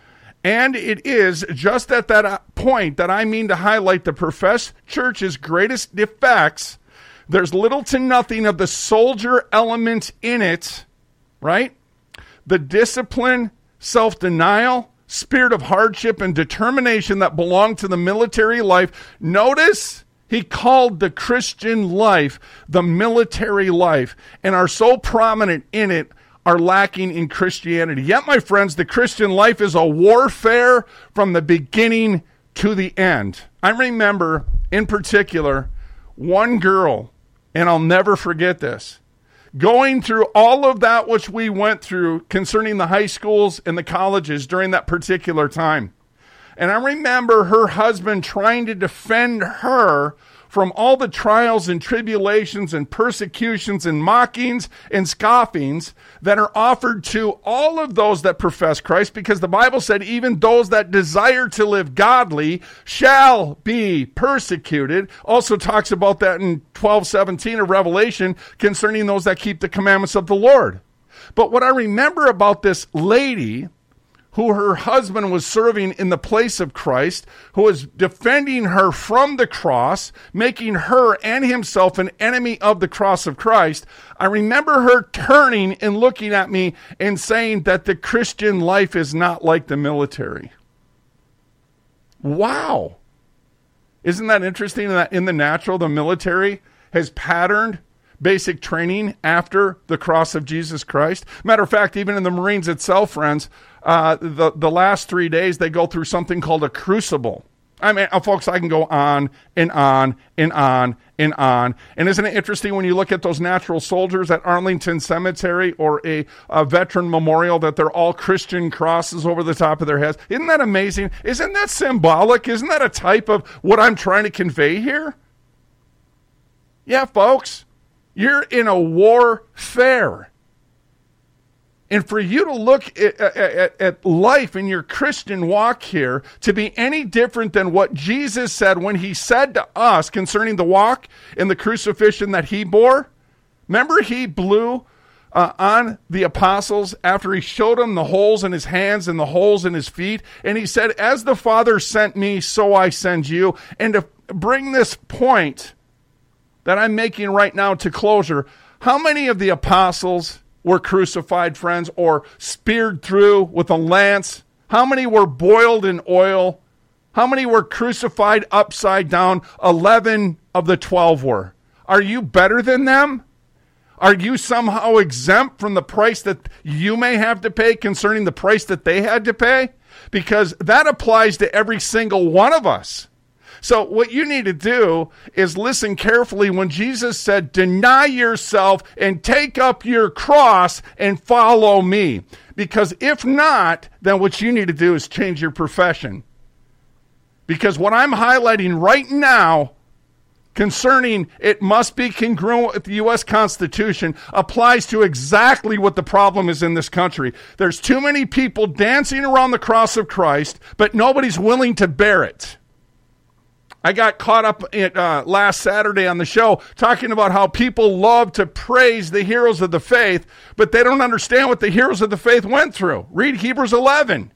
And it is just at that point that I mean to highlight the professed church's greatest defects. There's little to nothing of the soldier element in it, right? The discipline, self-denial, spirit of hardship, and determination that belong to the military life. Notice he called the Christian life the military life, and are so prominent in it are lacking in Christianity. Yet, my friends, the Christian life is a warfare from the beginning to the end. I remember, in particular, one girl, and I'll never forget this, going through all of that which we went through concerning the high schools and the colleges during that particular time. And I remember her husband trying to defend her from all the trials and tribulations and persecutions and mockings and scoffings that are offered to all of those that profess Christ, because the Bible said even those that desire to live godly shall be persecuted. Also talks about that in 12:17 of Revelation concerning those that keep the commandments of the Lord. But what I remember about this lady who her husband was serving in the place of Christ, who was defending her from the cross, making her and himself an enemy of the cross of Christ, I remember her turning and looking at me and saying that the Christian life is not like the military. Wow. Isn't that interesting that in the natural, the military has patterned basic training after the cross of Jesus Christ? Matter of fact, even in the Marines itself, friends, the last 3 days, they go through something called a crucible. I mean, folks, I can go on and on and on and on. And isn't it interesting when you look at those natural soldiers at Arlington Cemetery or a veteran memorial that they're all Christian crosses over the top of their heads? Isn't that amazing? Isn't that symbolic? Isn't that a type of what I'm trying to convey here? Yeah, folks, you're in a warfare. And for you to look at life in your Christian walk here to be any different than what Jesus said when he said to us concerning the walk and the crucifixion that he bore. Remember, he blew on the apostles after he showed them the holes in his hands and the holes in his feet. And he said, as the Father sent me, so I send you. And to bring this point that I'm making right now to closure, how many of the apostles were crucified, friends, or speared through with a lance? How many were boiled in oil? How many were crucified upside down? 11 of the 12 were. Are you better than them? Are you somehow exempt from the price that you may have to pay concerning the price that they had to pay? Because that applies to every single one of us. So what you need to do is listen carefully when Jesus said, deny yourself and take up your cross and follow me. Because if not, then what you need to do is change your profession. Because what I'm highlighting right now concerning it must be congruent with the U.S. Constitution applies to exactly what the problem is in this country. There's too many people dancing around the cross of Christ, but nobody's willing to bear it. I got caught up last Saturday on the show talking about how people love to praise the heroes of the faith, but they don't understand what the heroes of the faith went through. Read Hebrews 11.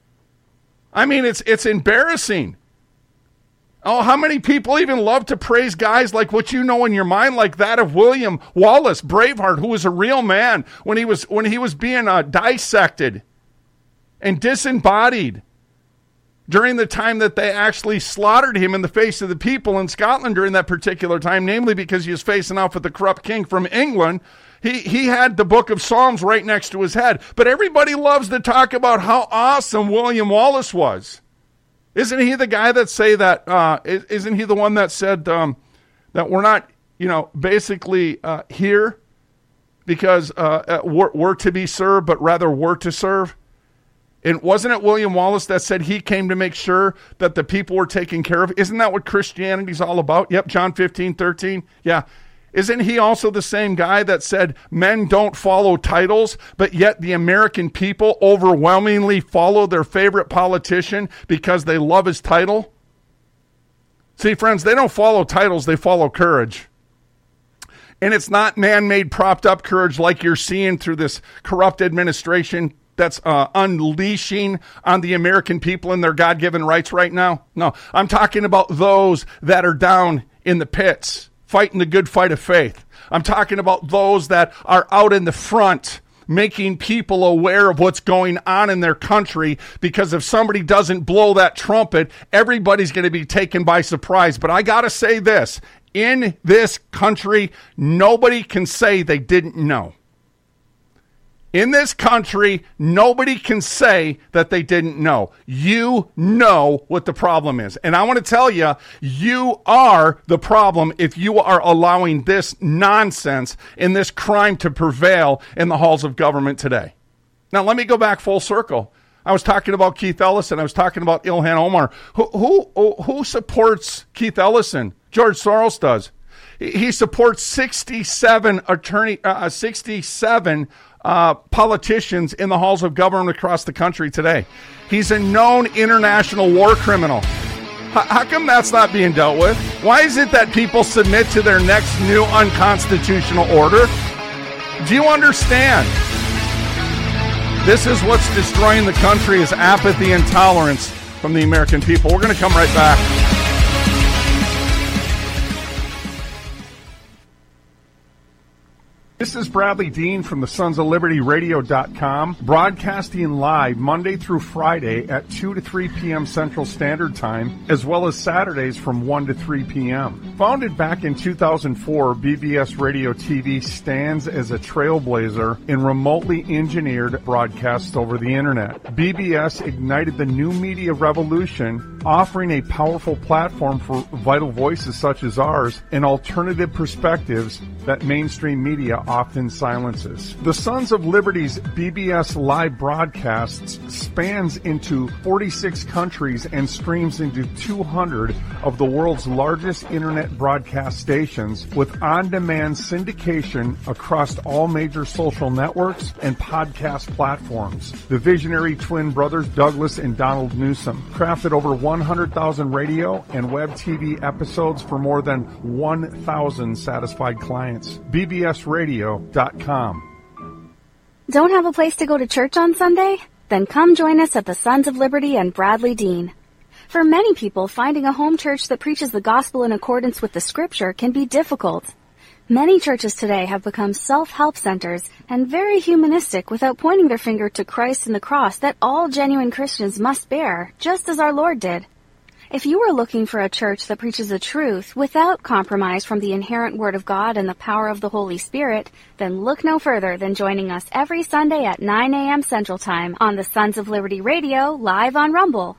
I mean, it's embarrassing. Oh, how many people even love to praise guys like what you know in your mind, like that of William Wallace, Braveheart, who was a real man when he was being dissected and disembodied during the time that they actually slaughtered him in the face of the people in Scotland during that particular time, namely because he was facing off with the corrupt king from England. He had the book of Psalms right next to his head. But everybody loves to talk about how awesome William Wallace was. Isn't he the guy that say that, isn't he the one that said that we're not, basically here because we're to be served, but rather we're to serve? And wasn't it William Wallace that said he came to make sure that the people were taken care of? Isn't that what Christianity's all about? Yep, John 15:13. Yeah. Isn't he also the same guy that said men don't follow titles, but yet the American people overwhelmingly follow their favorite politician because they love his title? See, friends, they don't follow titles, they follow courage. And it's not man-made, propped-up courage like you're seeing through this corrupt administration that's unleashing on the American people and their God-given rights right now. No, I'm talking about those that are down in the pits, fighting the good fight of faith. I'm talking about those that are out in the front, making people aware of what's going on in their country, because if somebody doesn't blow that trumpet, everybody's going to be taken by surprise. But I got to say this, in this country, nobody can say they didn't know. In this country, nobody can say that they didn't know. You know what the problem is. And I want to tell you, you are the problem if you are allowing this nonsense and this crime to prevail in the halls of government today. Now, let me go back full circle. I was talking about Keith Ellison. I was talking about Ilhan Omar. Who supports Keith Ellison George Soros does. He supports 67 politicians in the halls of government across the country today. He's a known international war criminal. How come that's not being dealt with? Why is it that people submit to their next new unconstitutional order? Do you understand? This is what's destroying the country, is apathy and tolerance from the American people. We're going to come right back. This is Bradley Dean from the Sons of Liberty Radio.com, broadcasting live Monday through Friday at 2 to 3 p.m. Central Standard Time, as well as Saturdays from 1 to 3 p.m. Founded back in 2004, BBS Radio TV stands as a trailblazer in remotely engineered broadcasts over the Internet. BBS ignited the new media revolution, offering a powerful platform for vital voices such as ours and alternative perspectives that mainstream media often silences. The Sons of Liberty's BBS live broadcasts spans into 46 countries and streams into 200 of the world's largest internet broadcast stations, with on-demand syndication across all major social networks and podcast platforms. The visionary twin brothers Douglas and Donald Newsom crafted over 100,000 radio and web TV episodes for more than 1,000 satisfied clients. BBSRadio.com. Don't have a place to go to church on Sunday? Then come join us at the Sons of Liberty and Bradley Dean. For many people, finding a home church that preaches the gospel in accordance with the scripture can be difficult. Many churches today have become self-help centers and very humanistic without pointing their finger to Christ and the cross that all genuine Christians must bear, just as our Lord did. If you are looking for a church that preaches the truth without compromise from the inherent Word of God and the power of the Holy Spirit, then look no further than joining us every Sunday at 9 a.m. Central Time on the Sons of Liberty Radio, live on Rumble.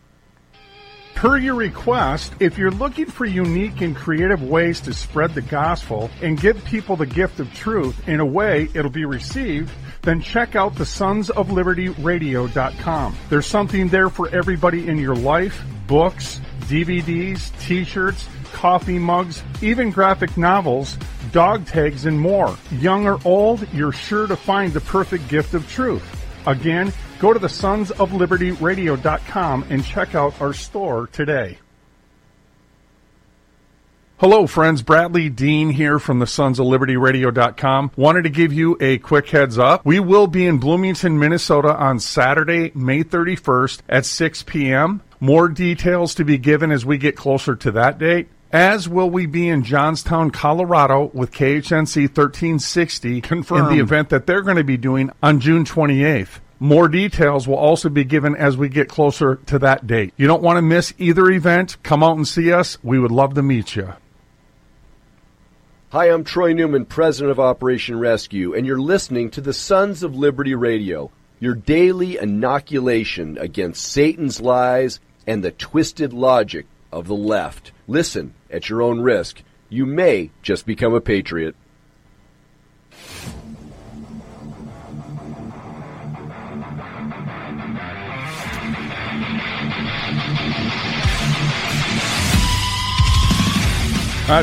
Per your request, if you're looking for unique and creative ways to spread the gospel and give people the gift of truth in a way it'll be received, then check out the sonsoflibertyradio.com. There's something there for everybody in your life: books, DVDs, t-shirts, coffee mugs, even graphic novels, dog tags, and more. Young or old, you're sure to find the perfect gift of truth. Again, go to the sonsoflibertyradio.com and check out our store today. Hello, friends. Bradley Dean here from the sonsoflibertyradio.com. Wanted to give you a quick heads up. We will be in Bloomington, Minnesota on Saturday, May 31st at 6 p.m. More details to be given as we get closer to that date. As will we be in Johnstown, Colorado with KHNC 1360 confirmed in the event that they're going to be doing on June 28th. More details will also be given as we get closer to that date. You don't want to miss either event. Come out and see us. We would love to meet you. Hi, I'm Troy Newman, president of Operation Rescue, and you're listening to the Sons of Liberty Radio, your daily inoculation against Satan's lies and the twisted logic of the left. Listen at your own risk. You may just become a patriot. Uh,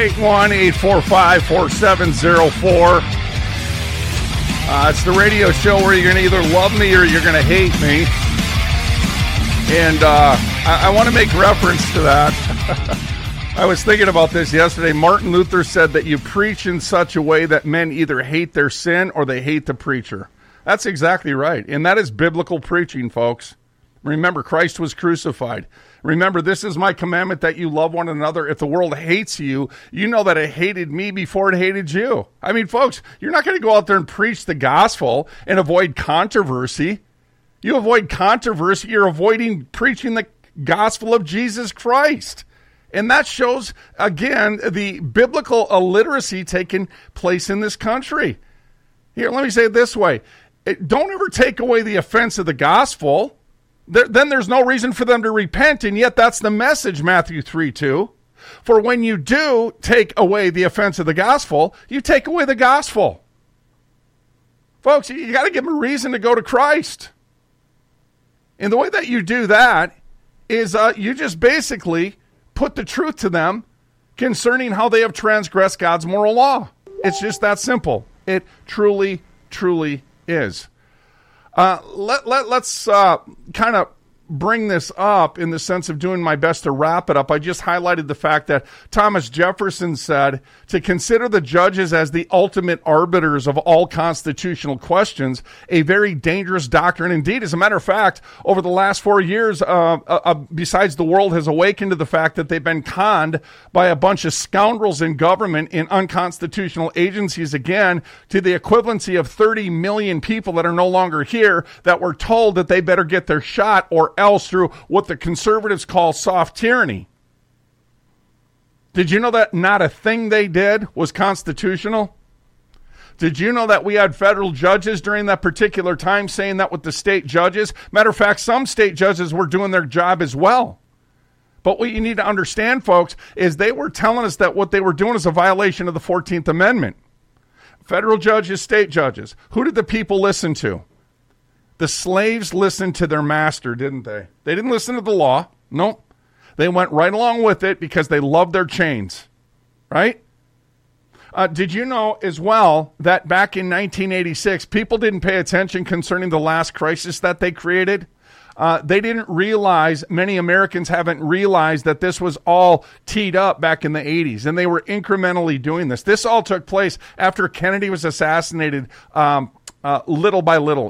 281-845-4704. It's the radio show where you're going to either love me or you're going to hate me. And I want to make reference to that. I was thinking about this yesterday. Martin Luther said that you preach in such a way that men either hate their sin or they hate the preacher. That's exactly right. And that is biblical preaching, folks. Remember, Christ was crucified. Remember, this is my commandment, that you love one another. If the world hates you, you know that it hated me before it hated you. I mean, folks, you're not going to go out there and preach the gospel and avoid controversy. You avoid controversy, you're avoiding preaching the gospel of Jesus Christ. And that shows, again, the biblical illiteracy taking place in this country. Here, let me say it this way. Don't ever take away the offense of the gospel. Then there's no reason for them to repent, and yet that's the message, Matthew 3:2. For when you do take away the offense of the gospel, you take away the gospel. Folks, you got to give them a reason to go to Christ. And the way that you do that is you just basically put the truth to them concerning how they have transgressed God's moral law. It's just that simple. It truly, truly is. Let's kind of bring this up in the sense of doing my best to wrap it up. I just highlighted the fact that Thomas Jefferson said to consider the judges as the ultimate arbiters of all constitutional questions, a very dangerous doctrine indeed. As a matter of fact, over the last 4 years, besides the world has awakened to the fact that they've been conned by a bunch of scoundrels in government in unconstitutional agencies again, to the equivalency of 30 million people that are no longer here that were told that they better get their shot or else through what the conservatives call soft tyranny. Did you know that not a thing they did was constitutional? Did you know that we had federal judges during that particular time saying that with the state judges? Matter of fact, some state judges were doing their job as well. But what you need to understand, folks, is they were telling us that what they were doing is a violation of the 14th Amendment. Federal judges, state judges. Who did the people listen to? The slaves listened to their master, didn't they? They didn't listen to the law. Nope. They went right along with it because they loved their chains, right? Did you know as well that back in 1986, people didn't pay attention concerning the last crisis that they created? They didn't realize, many Americans haven't realized that this was all teed up back in the 80s, and they were incrementally doing this. This all took place after Kennedy was assassinated little by little,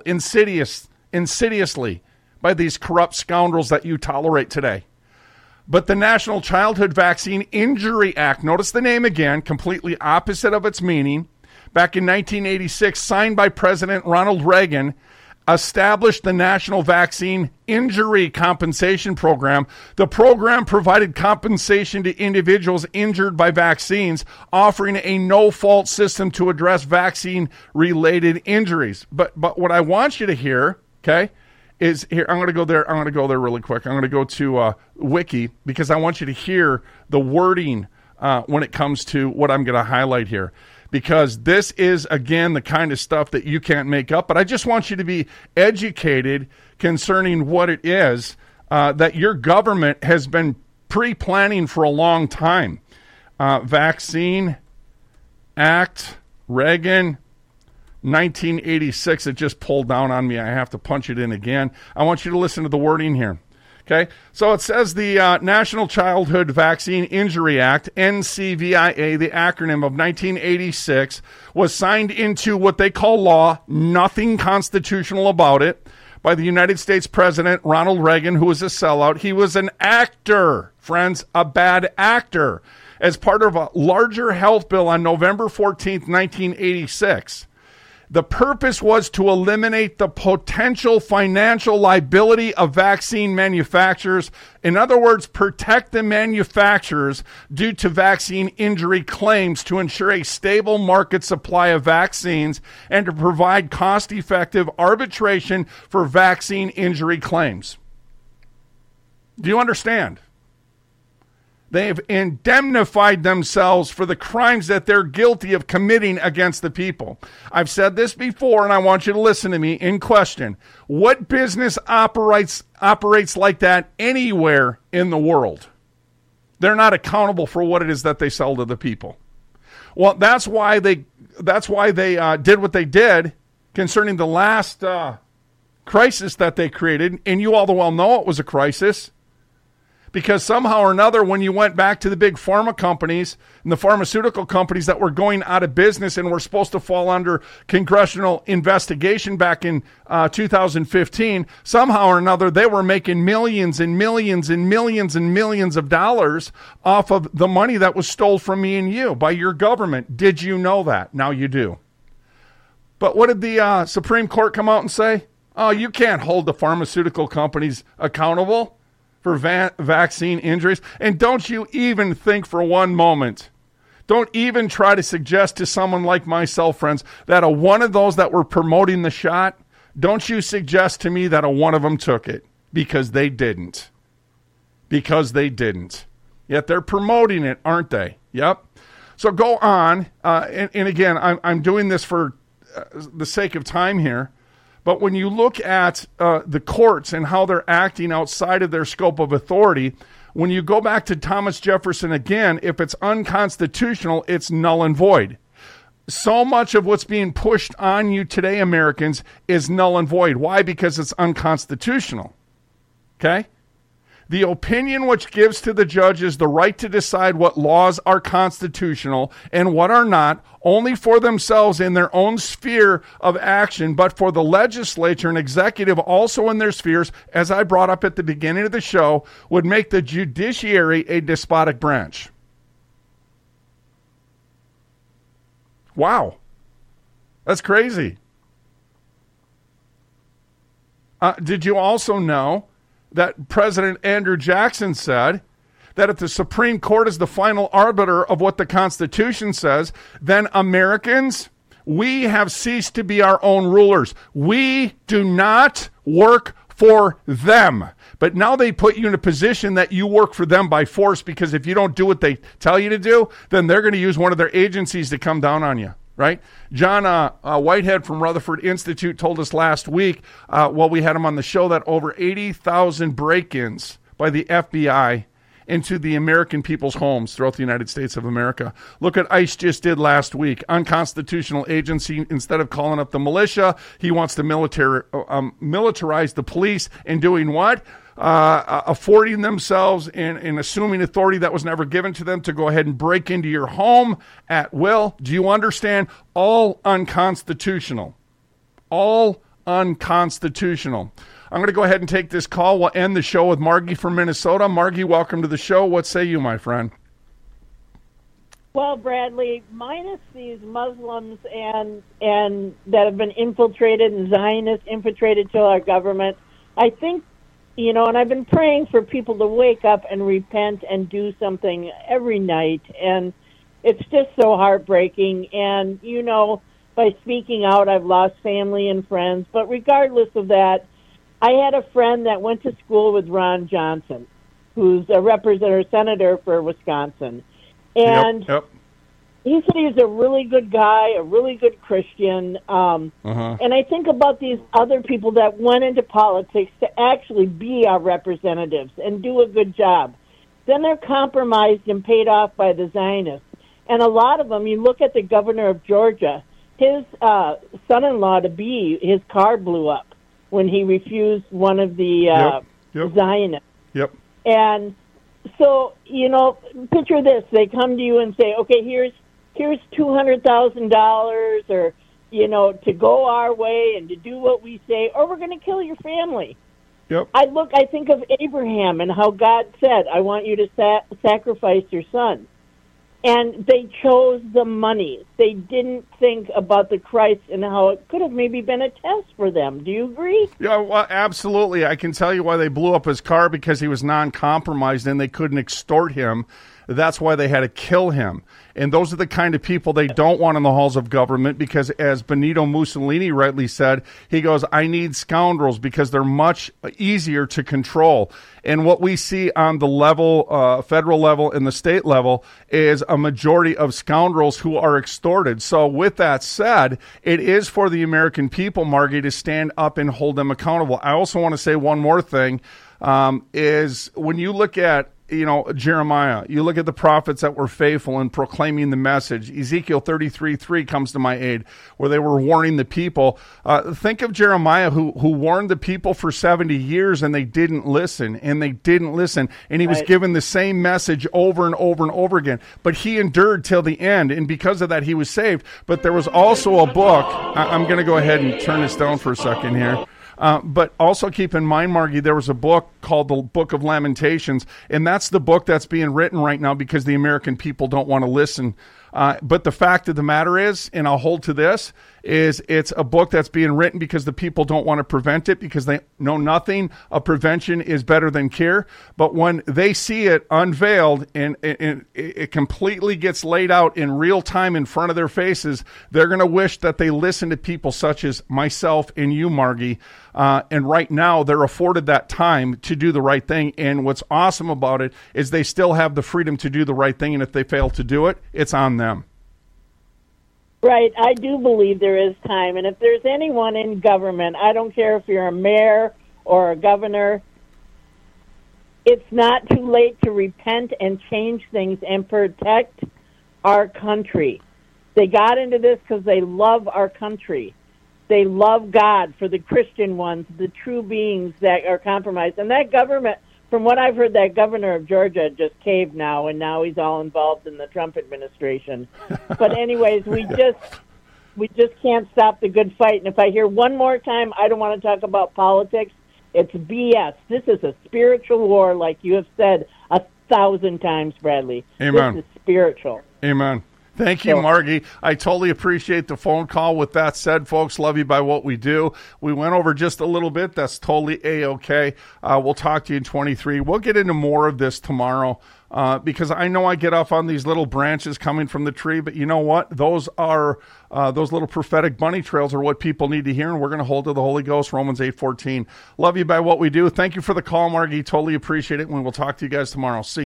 insidiously by these corrupt scoundrels that you tolerate today. But the National Childhood Vaccine Injury Act, notice the name again, completely opposite of its meaning, back in 1986, signed by President Ronald Reagan, established the National Vaccine Injury Compensation Program. The program provided compensation to individuals injured by vaccines, offering a no-fault system to address vaccine-related injuries. But what I want you to hear, okay, is here. I'm going to go there really quick. I'm going to go to Wiki because I want you to hear the wording when it comes to what I'm going to highlight here. Because this is, again, the kind of stuff that you can't make up. But I just want you to be educated concerning what it is that your government has been pre-planning for a long time. Vaccine Act, Reagan, 1986. It just pulled down on me. I have to punch it in again. I want you to listen to the wording here. Okay, so it says the National Childhood Vaccine Injury Act, NCVIA, the acronym of 1986, was signed into what they call law, nothing constitutional about it, by the United States President Ronald Reagan, who was a sellout. He was an actor, friends, a bad actor, as part of a larger health bill on November 14th, 1986. The purpose was to eliminate the potential financial liability of vaccine manufacturers. In other words, protect the manufacturers due to vaccine injury claims to ensure a stable market supply of vaccines and to provide cost-effective arbitration for vaccine injury claims. Do you understand? They've indemnified themselves for the crimes that they're guilty of committing against the people. I've said this before, and I want you to listen to me in question. What business operates like that anywhere in the world? They're not accountable for what it is that they sell to the people. Well, that's why they did what they did concerning the last crisis that they created, and you all well know it was a crisis. Because somehow or another, when you went back to the big pharma companies and the pharmaceutical companies that were going out of business and were supposed to fall under congressional investigation back in 2015, somehow or another, they were making millions and millions and millions and millions of dollars off of the money that was stole from me and you by your government. Did you know that? Now you do. But what did the Supreme Court come out and say? Oh, you can't hold the pharmaceutical companies accountable for vaccine injuries. And don't you even think for one moment, don't even try to suggest to someone like myself, friends, that one of those that were promoting the shot, don't you suggest to me that one of them took it, because they didn't. Because they didn't. Yet they're promoting it, aren't they? Yep. So go on. And again, I'm doing this for the sake of time here. But when you look at the courts and how they're acting outside of their scope of authority, when you go back to Thomas Jefferson again, if it's unconstitutional, it's null and void. So much of what's being pushed on you today, Americans, is null and void. Why? Because it's unconstitutional. Okay? The opinion which gives to the judges the right to decide what laws are constitutional and what are not, only for themselves in their own sphere of action, but for the legislature and executive also in their spheres, as I brought up at the beginning of the show, would make the judiciary a despotic branch. Wow. That's crazy. Did you also know that President Andrew Jackson said that if the Supreme Court is the final arbiter of what the Constitution says, then Americans, we have ceased to be our own rulers. We do not work for them. But now they put you in a position that you work for them by force, because if you don't do what they tell you to do, then they're going to use one of their agencies to come down on you. Right? John Whitehead from Rutherford Institute told us last week, while we had him on the show, that over 80,000 break-ins by the FBI into the American people's homes throughout the United States of America. Look what ICE just did last week. Unconstitutional agency, instead of calling up the militia, he wants to militarize the police, and doing what? Affording themselves and assuming authority that was never given to them to go ahead and break into your home at will. Do you understand? All unconstitutional. All unconstitutional. I'm going to go ahead and take this call. We'll end the show with Margie from Minnesota. Margie, welcome to the show. What say you, my friend? Well, Bradley, minus these Muslims and that have been infiltrated and Zionists infiltrated to our government, I think, you know, and I've been praying for people to wake up and repent and do something every night. And it's just so heartbreaking. And, you know, by speaking out, I've lost family and friends. But regardless of that, I had a friend that went to school with Ron Johnson, who's a representative senator for Wisconsin. And Yep. he said he's a really good guy, a really good Christian. And I think about these other people that went into politics to actually be our representatives and do a good job. Then they're compromised and paid off by the Zionists. And a lot of them, you look at the governor of Georgia, his son-in-law to be, his car blew up when he refused one of the Zionists. Yep. And so, you know, picture this. They come to you and say, okay, here's $200,000 or, you know, to go our way and to do what we say, or we're going to kill your family. Yep. I think of Abraham and how God said, I want you to sacrifice your son. And they chose the money. They didn't think about the Christ and how it could have maybe been a test for them. Do you agree? Yeah, well, absolutely. I can tell you why they blew up his car, because he was non-compromised and they couldn't extort him. That's why they had to kill him. And those are the kind of people they don't want in the halls of government, because as Benito Mussolini rightly said, he goes, I need scoundrels because they're much easier to control. And what we see on the level, federal level and the state level, is a majority of scoundrels who are extorted. So with that said, it is for the American people, Margie, to stand up and hold them accountable. I also want to say one more thing, is when you look at, you know, Jeremiah, you look at the prophets that were faithful in proclaiming the message. Ezekiel 33:3 comes to my aid, where they were warning the people. Think of Jeremiah, who warned the people for 70 years, and they didn't listen, and he was given the same message over and over and over again. But he endured till the end, and because of that, he was saved. But there was also a book. I'm going to go ahead and turn this down for a second here. But also keep in mind, Margie, there was a book called the Book of Lamentations, and that's the book that's being written right now because the American people don't want to listen. But the fact of the matter is, and I'll hold to this, is it's a book that's being written because the people don't want to prevent it, because they know nothing of prevention is better than cure. But when they see it unveiled and it completely gets laid out in real time in front of their faces, they're going to wish that they listen to people such as myself and you, Margie. And right now they're afforded that time to do the right thing. And what's awesome about it is they still have the freedom to do the right thing. And if they fail to do it, it's on them. Right. I do believe there is time. And if there's anyone in government, I don't care if you're a mayor or a governor, it's not too late to repent and change things and protect our country. They got into this because they love our country. They love God for the Christian ones, the true beings that are compromised. And that government, from what I've heard, that governor of Georgia just caved now, and now he's all involved in the Trump administration. But anyways, we just can't stop the good fight. And if I hear one more time, I don't want to talk about politics. It's BS. This is a spiritual war, like you have said 1,000 times, Bradley. Amen. This is spiritual. Amen. Thank you, Margie. I totally appreciate the phone call. With that said, folks, love you by what we do. We went over just a little bit. That's totally A-okay. We'll talk to you in 23. We'll get into more of this tomorrow because I know I get off on these little branches coming from the tree, but you know what? Those are those little prophetic bunny trails are what people need to hear, and we're going to hold to the Holy Ghost, Romans 8:14. Love you by what we do. Thank you for the call, Margie. Totally appreciate it, and we'll talk to you guys tomorrow. See you.